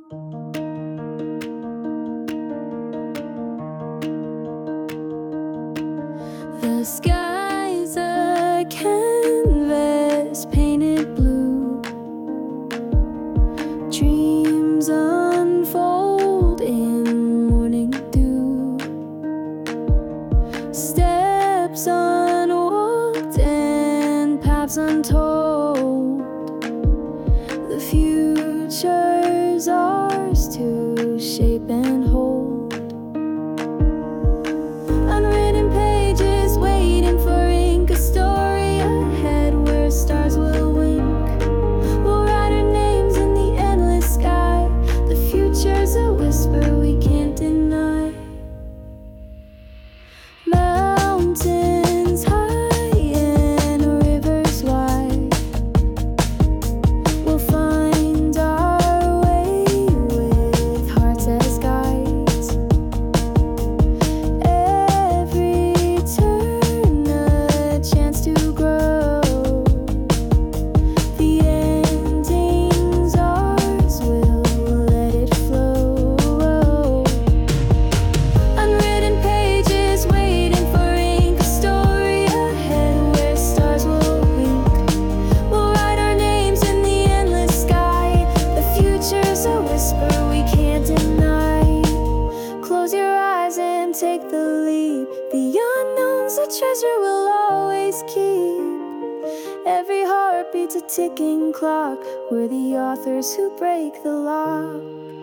The sky's a canvas painted blue. Dreams unfold in morning dew. Steps unwalked and paths untold. The future's ours to shape and hold. Unwritten pages waiting for ink, a story ahead where stars will wink. We'll write our names in the endless sky. The future's a whisper we can't deny. Mountains high and rivers wide, we'll find our way with hearts as guides. Every turn a chance to grow. The ending's ours, we'll let it flow. Unwritten pages waiting for ink, a story ahead where stars will wink. We'll write our names in the endless sky. The future's a whisper we can't deny. Close your eyes and take the leap. The unknown's a treasure we'll always keep. Every heartbeat's a ticking clock. We're the authors who break the lock.